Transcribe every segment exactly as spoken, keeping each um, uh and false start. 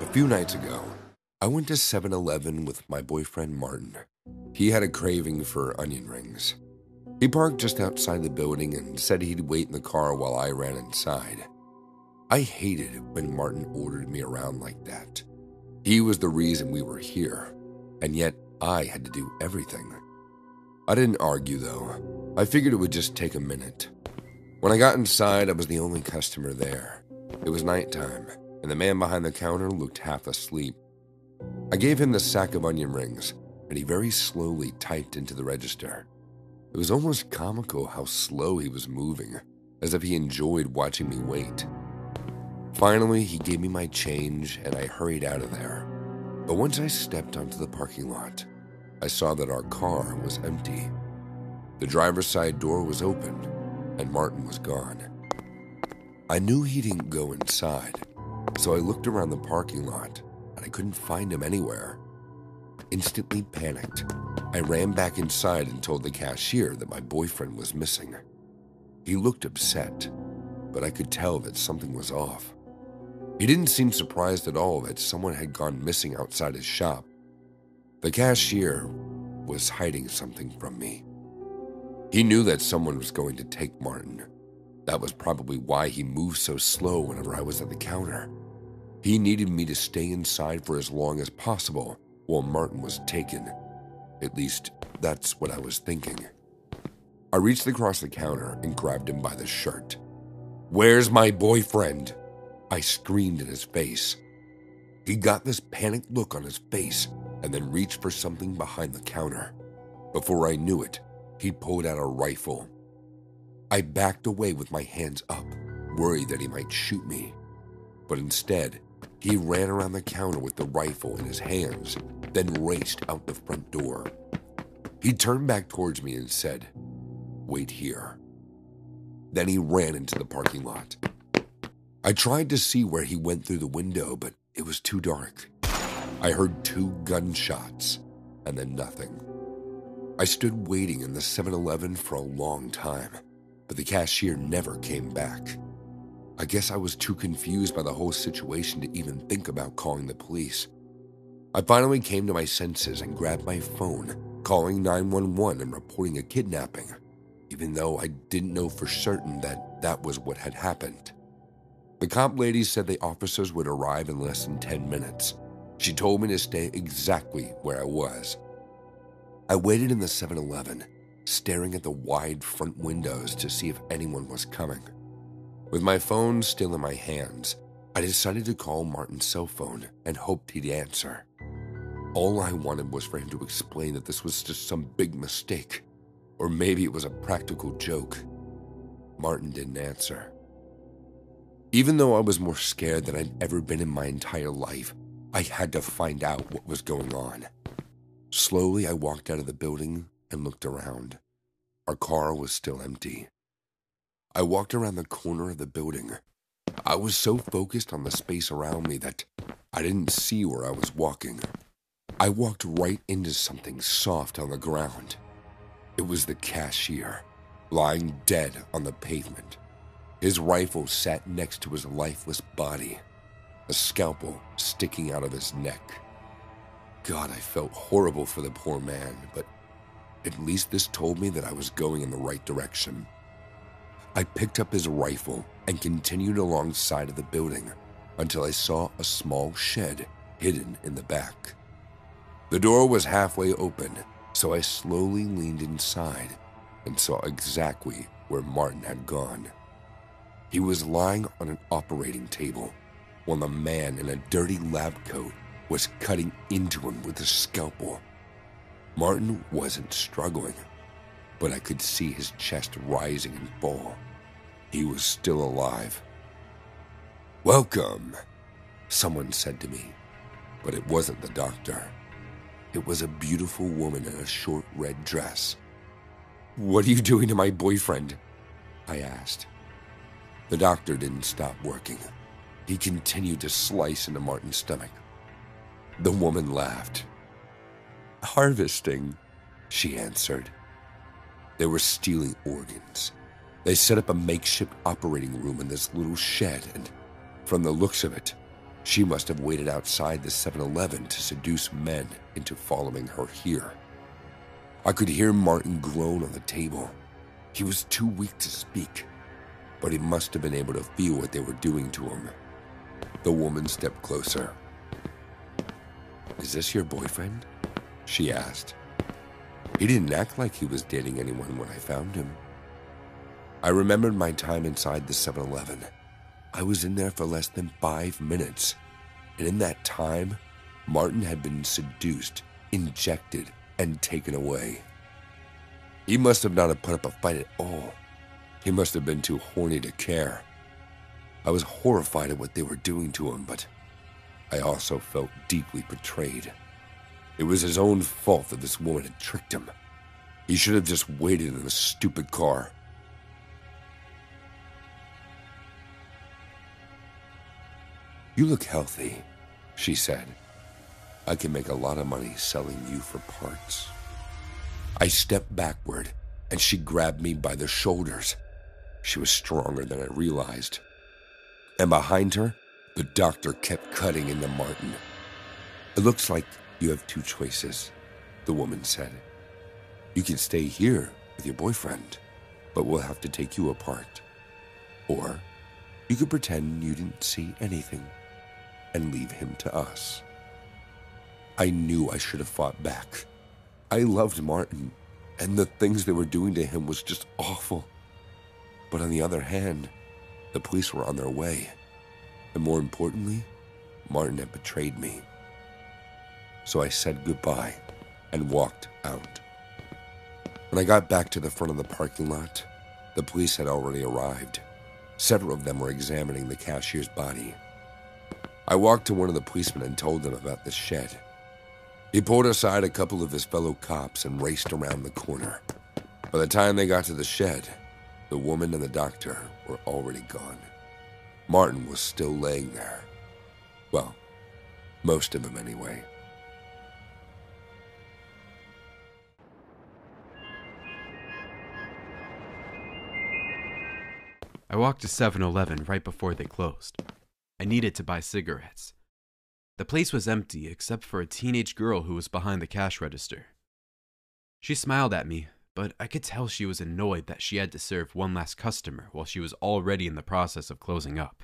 A few nights ago, I went to seven eleven with my boyfriend Martin. He had a craving for onion rings. He parked just outside the building and said he'd wait in the car while I ran inside. I hated when Martin ordered me around like that. He was the reason we were here, and yet I had to do everything. I didn't argue though. I figured it would just take a minute. When I got inside, I was the only customer there. It was nighttime, and the man behind the counter looked half asleep. I gave him the sack of onion rings, and he very slowly typed into the register. It was almost comical how slow he was moving, as if he enjoyed watching me wait. Finally, he gave me my change, and I hurried out of there. But once I stepped onto the parking lot, I saw that our car was empty. The driver's side door was open, and Martin was gone. I knew he didn't go inside, so I looked around the parking lot, and I couldn't find him anywhere. Instantly panicked, I ran back inside and told the cashier that my boyfriend was missing. He looked upset, but I could tell that something was off. He didn't seem surprised at all that someone had gone missing outside his shop. The cashier was hiding something from me. He knew that someone was going to take Martin. That was probably why he moved so slow whenever I was at the counter. He needed me to stay inside for as long as possible while Martin was taken. At least, that's what I was thinking. I reached across the counter and grabbed him by the shirt. "Where's my boyfriend?" I screamed in his face. He got this panicked look on his face and then reached for something behind the counter. Before I knew it, he pulled out a rifle. I backed away with my hands up, worried that he might shoot me. But instead, he ran around the counter with the rifle in his hands, then raced out the front door. He turned back towards me and said, "Wait here." Then he ran into the parking lot. I tried to see where he went through the window, but it was too dark. I heard two gunshots, and then nothing. I stood waiting in the seven eleven for a long time, but the cashier never came back. I guess I was too confused by the whole situation to even think about calling the police. I finally came to my senses and grabbed my phone, calling nine one one and reporting a kidnapping, even though I didn't know for certain that that was what had happened. The cop lady said the officers would arrive in less than ten minutes. She told me to stay exactly where I was. I waited in the seven eleven, staring at the wide front windows to see if anyone was coming. With my phone still in my hands, I decided to call Martin's cell phone and hoped he'd answer. All I wanted was for him to explain that this was just some big mistake, or maybe it was a practical joke. Martin didn't answer. Even though I was more scared than I'd ever been in my entire life, I had to find out what was going on. Slowly, I walked out of the building and looked around. Our car was still empty. I walked around the corner of the building. I was so focused on the space around me that I didn't see where I was walking. I walked right into something soft on the ground. It was the cashier, lying dead on the pavement. His rifle sat next to his lifeless body, a scalpel sticking out of his neck. God, I felt horrible for the poor man, but at least this told me that I was going in the right direction. I picked up his rifle and continued alongside of the building until I saw a small shed hidden in the back. The door was halfway open, so I slowly leaned inside and saw exactly where Martin had gone. He was lying on an operating table while the man in a dirty lab coat was cutting into him with a scalpel. Martin wasn't struggling, but I could see his chest rising and fall. He was still alive. "Welcome," someone said to me, but it wasn't the doctor. It was a beautiful woman in a short red dress. "What are you doing to my boyfriend?" I asked. The doctor didn't stop working. He continued to slice into Martin's stomach. The woman laughed. "Harvesting," she answered. They were stealing organs. They set up a makeshift operating room in this little shed, and from the looks of it, She must have waited outside the seven eleven to seduce men into following her here. I could hear Martin groan on the table. He was too weak to speak, but he must have been able to feel what they were doing to him. The woman stepped closer. "Is this your boyfriend?" she asked. He didn't act like he was dating anyone when I found him. I remembered my time inside the seven eleven. I was in there for less than five minutes, and in that time, Martin had been seduced, injected, and taken away. He must have not have put up a fight at all. He must have been too horny to care. I was horrified at what they were doing to him, but I also felt deeply betrayed. It was his own fault that this woman had tricked him. He should have just waited in the stupid car. "You look healthy," she said. "I can make a lot of money selling you for parts." I stepped backward, and she grabbed me by the shoulders. She was stronger than I realized. And behind her, the doctor kept cutting into Martin. "It looks like you have two choices," the woman said. "You can stay here with your boyfriend, but we'll have to take you apart. Or you could pretend you didn't see anything and leave him to us." I knew I should have fought back. I loved Martin, and the things they were doing to him was just awful. But on the other hand, the police were on their way. And more importantly, Martin had betrayed me. So I said goodbye and walked out. When I got back to the front of the parking lot, the police had already arrived. Several of them were examining the cashier's body. I walked to one of the policemen and told them about the shed. He pulled aside a couple of his fellow cops and raced around the corner. By the time they got to the shed, the woman and the doctor were already gone. Martin was still laying there. Well, most of him anyway. I walked to seven eleven right before they closed. I needed to buy cigarettes. The place was empty except for a teenage girl who was behind the cash register. She smiled at me, but I could tell she was annoyed that she had to serve one last customer while she was already in the process of closing up.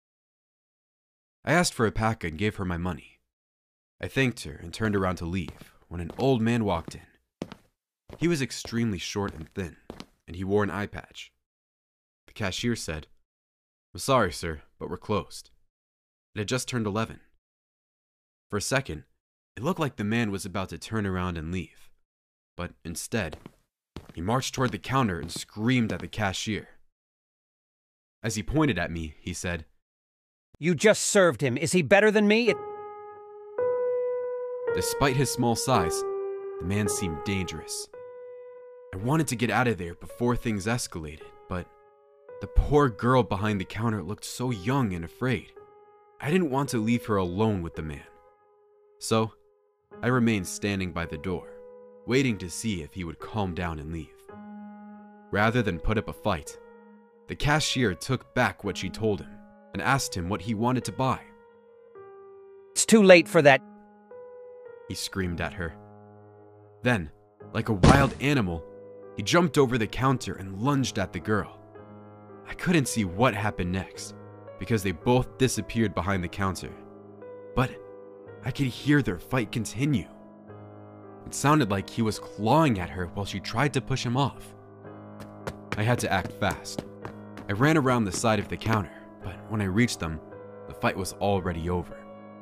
I asked for a pack and gave her my money. I thanked her and turned around to leave when an old man walked in. He was extremely short and thin, and he wore an eye patch. The cashier said, "I'm sorry, sir, but we're closed." It had just turned eleven. For a second, it looked like the man was about to turn around and leave, but instead, he marched toward the counter and screamed at the cashier. As he pointed at me, he said, "You just served him. Is he better than me?" It Despite his small size, the man seemed dangerous. I wanted to get out of there before things escalated, but the poor girl behind the counter looked so young and afraid. I didn't want to leave her alone with the man. So, I remained standing by the door, waiting to see if he would calm down and leave. Rather than put up a fight, the cashier took back what she told him and asked him what he wanted to buy. It's too late for that, he screamed at her. Then, like a wild animal, he jumped over the counter and lunged at the girl. I couldn't see what happened next, because they both disappeared behind the counter. But I could hear their fight continue. It sounded like he was clawing at her while she tried to push him off. I had to act fast. I ran around the side of the counter, but when I reached them, the fight was already over.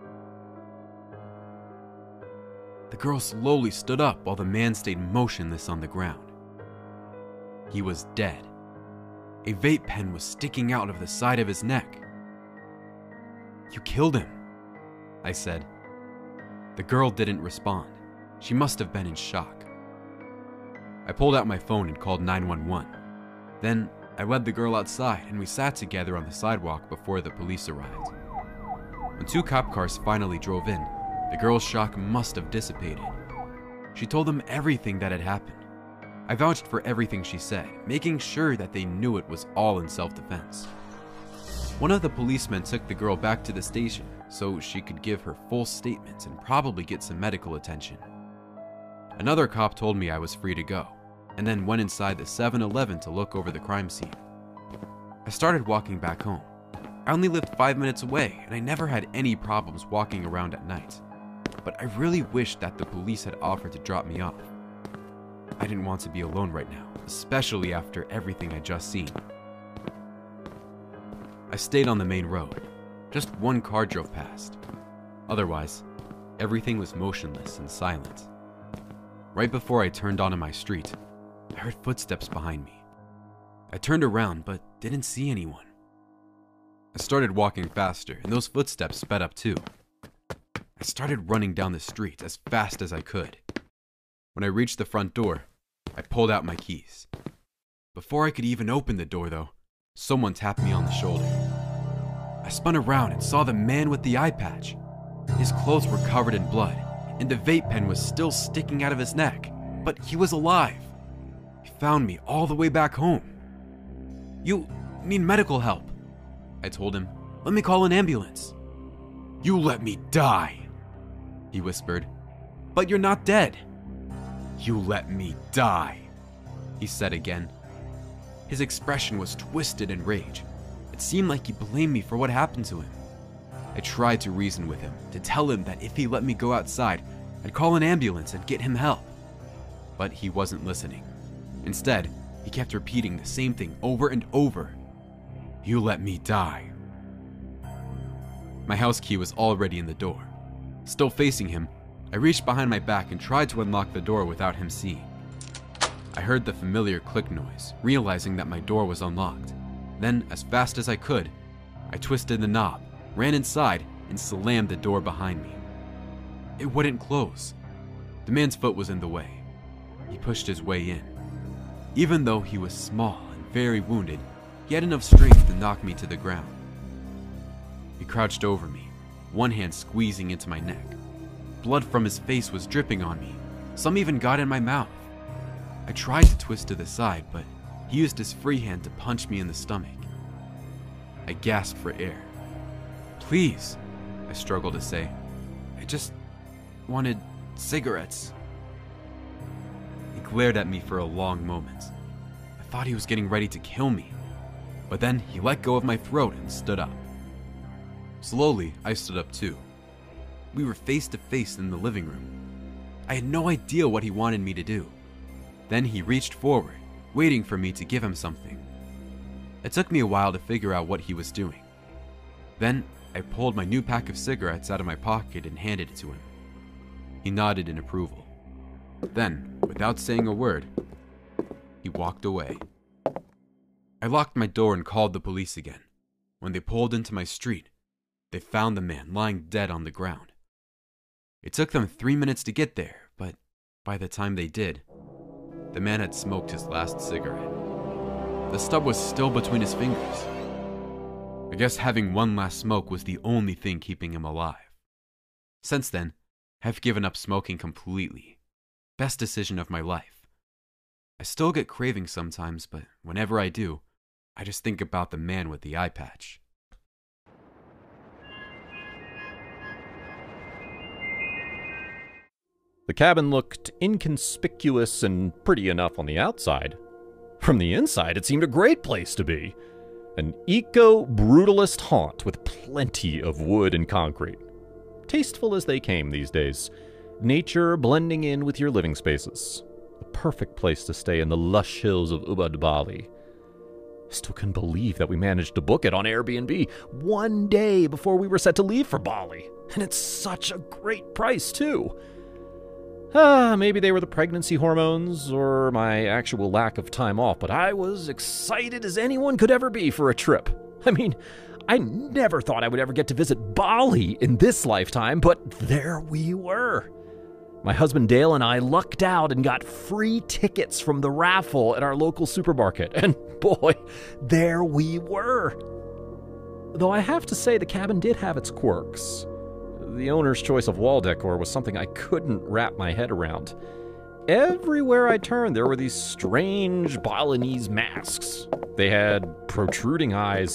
The girl slowly stood up while the man stayed motionless on the ground. He was dead. A vape pen was sticking out of the side of his neck. "You killed him," I said. The girl didn't respond. She must have been in shock. I pulled out my phone and called nine one one. Then I led the girl outside and we sat together on the sidewalk before the police arrived. When two cop cars finally drove in, the girl's shock must have dissipated. She told them everything that had happened. I vouched for everything she said, making sure that they knew it was all in self-defense. One of the policemen took the girl back to the station so she could give her full statement and probably get some medical attention. Another cop told me I was free to go, and then went inside the seven eleven to look over the crime scene. I started walking back home. I only lived five minutes away, and I never had any problems walking around at night. But I really wished that the police had offered to drop me off. I didn't want to be alone right now, especially after everything I'd just seen. I stayed on the main road. Just one car drove past. Otherwise, everything was motionless and silent. Right before I turned onto my street, I heard footsteps behind me. I turned around but didn't see anyone. I started walking faster, and those footsteps sped up too. I started running down the street as fast as I could. When I reached the front door, I pulled out my keys. Before I could even open the door though, someone tapped me on the shoulder. I spun around and saw the man with the eye patch. His clothes were covered in blood, and the vape pen was still sticking out of his neck, but he was alive. He found me all the way back home. "You need medical help," I told him. "Let me call an ambulance." "You let me die," he whispered. "But you're not dead." "You let me die," he said again. His expression was twisted in rage. It seemed like he blamed me for what happened to him. I tried to reason with him, to tell him that if he let me go outside, I'd call an ambulance and get him help. But he wasn't listening. Instead, he kept repeating the same thing over and over. "You let me die." My house key was already in the door. Still facing him, I reached behind my back and tried to unlock the door without him seeing. I heard the familiar click noise, realizing that my door was unlocked. Then, as fast as I could, I twisted the knob, ran inside, and slammed the door behind me. It wouldn't close. The man's foot was in the way. He pushed his way in. Even though he was small and very wounded, he had enough strength to knock me to the ground. He crouched over me, one hand squeezing into my neck. Blood from his face was dripping on me. Some even got in my mouth. I tried to twist to the side, but he used his free hand to punch me in the stomach. I gasped for air. "Please," I struggled to say. "I just wanted cigarettes." He glared at me for a long moment. I thought he was getting ready to kill me, but then he let go of my throat and stood up. Slowly, I stood up too. We were face to face in the living room. I had no idea what he wanted me to do. Then he reached forward, waiting for me to give him something. It took me a while to figure out what he was doing. Then I pulled my new pack of cigarettes out of my pocket and handed it to him. He nodded in approval. Then, without saying a word, he walked away. I locked my door and called the police again. When they pulled into my street, they found the man lying dead on the ground. It took them three minutes to get there, but by the time they did, the man had smoked his last cigarette. The stub was still between his fingers. I guess having one last smoke was the only thing keeping him alive. Since then, I've given up smoking completely. Best decision of my life. I still get cravings sometimes, but whenever I do, I just think about the man with the eye patch. The cabin looked inconspicuous and pretty enough on the outside. From the inside, it seemed a great place to be. An eco-brutalist haunt with plenty of wood and concrete. Tasteful as they came these days. Nature blending in with your living spaces. The perfect place to stay in the lush hills of Ubud, Bali. Still couldn't believe that we managed to book it on Airbnb one day before we were set to leave for Bali. And it's such a great price, too. Ah, maybe they were the pregnancy hormones or my actual lack of time off, but I was excited as anyone could ever be for a trip. I mean, I never thought I would ever get to visit Bali in this lifetime, but there we were. My husband Dale and I lucked out and got free tickets from the raffle at our local supermarket, and boy, there we were. Though I have to say the cabin did have its quirks. The owner's choice of wall decor was something I couldn't wrap my head around. Everywhere I turned, there were these strange Balinese masks. They had protruding eyes,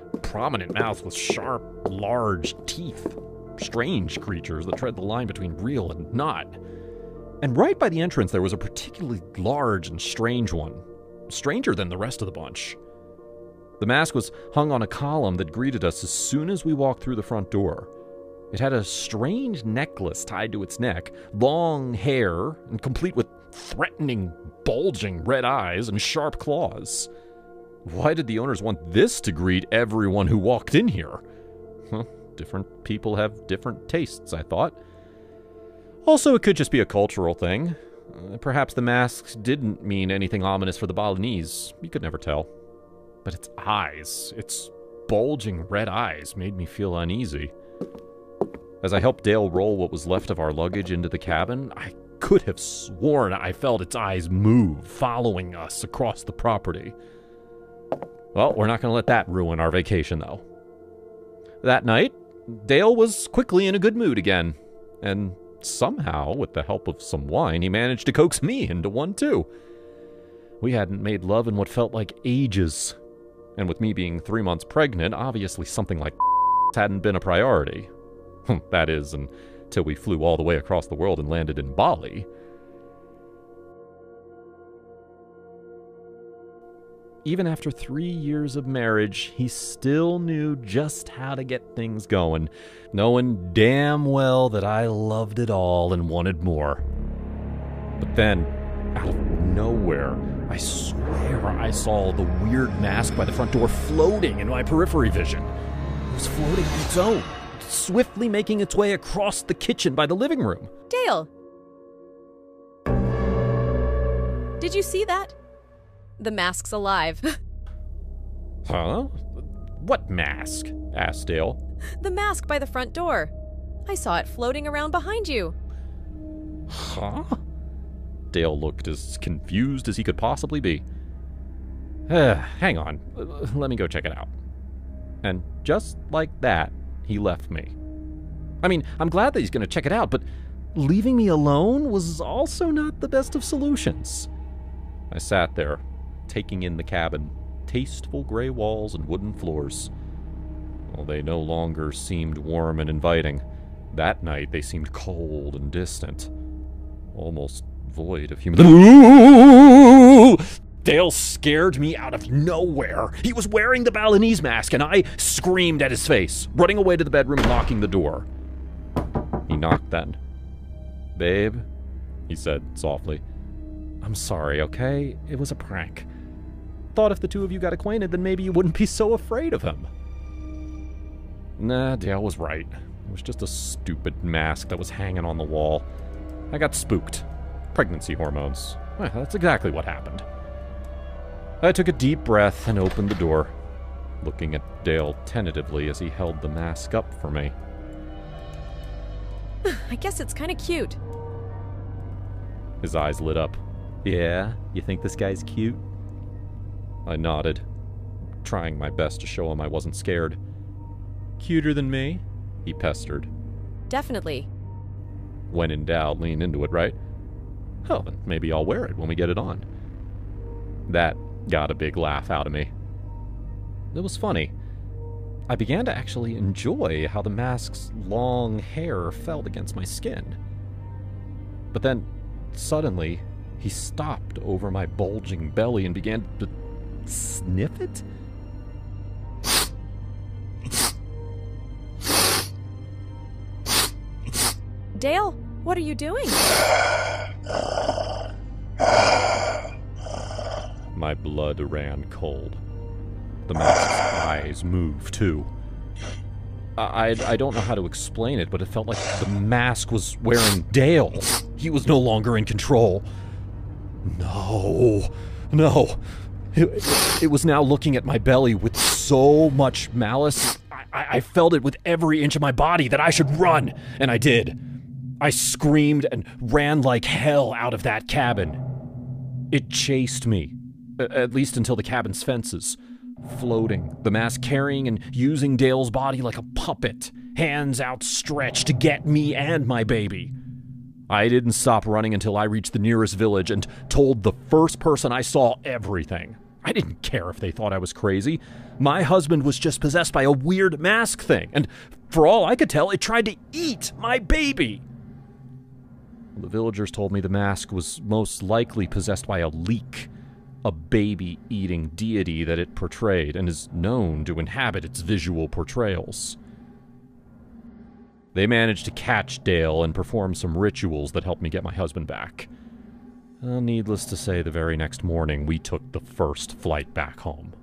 prominent mouth with sharp, large teeth. Strange creatures that tread the line between real and not. And right by the entrance, there was a particularly large and strange one. Stranger than the rest of the bunch. The mask was hung on a column that greeted us as soon as we walked through the front door. It had a strange necklace tied to its neck, long hair, and complete with threatening, bulging red eyes and sharp claws. Why did the owners want this to greet everyone who walked in here? Well, different people have different tastes, I thought. Also, it could just be a cultural thing. Uh, perhaps the masks didn't mean anything ominous for the Balinese. You could never tell. But its eyes, its bulging red eyes, made me feel uneasy. As I helped Dale roll what was left of our luggage into the cabin, I could have sworn I felt its eyes move, following us across the property. Well, we're not going to let that ruin our vacation, though. That night, Dale was quickly in a good mood again, and somehow, with the help of some wine, he managed to coax me into one, too. We hadn't made love in what felt like ages, and with me being three months pregnant, obviously something like hadn't been a priority. That is, until we flew all the way across the world and landed in Bali. Even after three years of marriage, he still knew just how to get things going, knowing damn well that I loved it all and wanted more. But then, out of nowhere, I swear I saw the weird mask by the front door floating in my periphery vision. It was floating on its own, swiftly making its way across the kitchen by the living room. Dale! Did you see that? The mask's alive. Huh? What mask? Asked Dale. The mask by the front door. I saw it floating around behind you. Huh? Dale looked as confused as he could possibly be. Uh, hang on. Uh, let me go check it out. And just like that, he left me. I mean, I'm glad that he's going to check it out, but leaving me alone was also not the best of solutions. I sat there, taking in the cabin, tasteful gray walls and wooden floors. Well, they no longer seemed warm and inviting. That night, they seemed cold and distant, almost void of human... Dale scared me out of nowhere. He was wearing the Balinese mask, and I screamed at his face, running away to the bedroom and locking the door. He knocked then. "Babe," he said softly. "I'm sorry, okay? It was a prank. Thought if the two of you got acquainted, then maybe you wouldn't be so afraid of him." Nah, Dale was right. It was just a stupid mask that was hanging on the wall. I got spooked. Pregnancy hormones. Well, that's exactly what happened. I took a deep breath and opened the door, looking at Dale tentatively as he held the mask up for me. I guess it's kind of cute. His eyes lit up. "Yeah? You think this guy's cute?" I nodded, trying my best to show him I wasn't scared. "Cuter than me?" he pestered. Definitely. When in doubt, lean into it, right? Oh, then maybe I'll wear it when we get it on. That got a big laugh out of me. It was funny. I began to actually enjoy how the mask's long hair felt against my skin. But then, suddenly, he stopped over my bulging belly and began to sniff it? Dale, what are you doing? My blood ran cold. The mask's eyes moved, too. I, I don't know how to explain it, but it felt like the mask was wearing Dale. He was no longer in control. No. No. It, it, it was now looking at my belly with so much malice. I, I felt it with every inch of my body that I should run, and I did. I screamed and ran like hell out of that cabin. It chased me, at least until the cabin's fences, floating, the mask carrying and using Dale's body like a puppet, hands outstretched to get me and my baby. I didn't stop running until I reached the nearest village and told the first person I saw everything. I didn't care if they thought I was crazy. My husband was just possessed by a weird mask thing, and for all I could tell, it tried to eat my baby. The villagers told me the mask was most likely possessed by a leek, a baby-eating deity that it portrayed and is known to inhabit its visual portrayals. They managed to catch Dale and perform some rituals that helped me get my husband back. Well, needless to say, the very next morning, we took the first flight back home.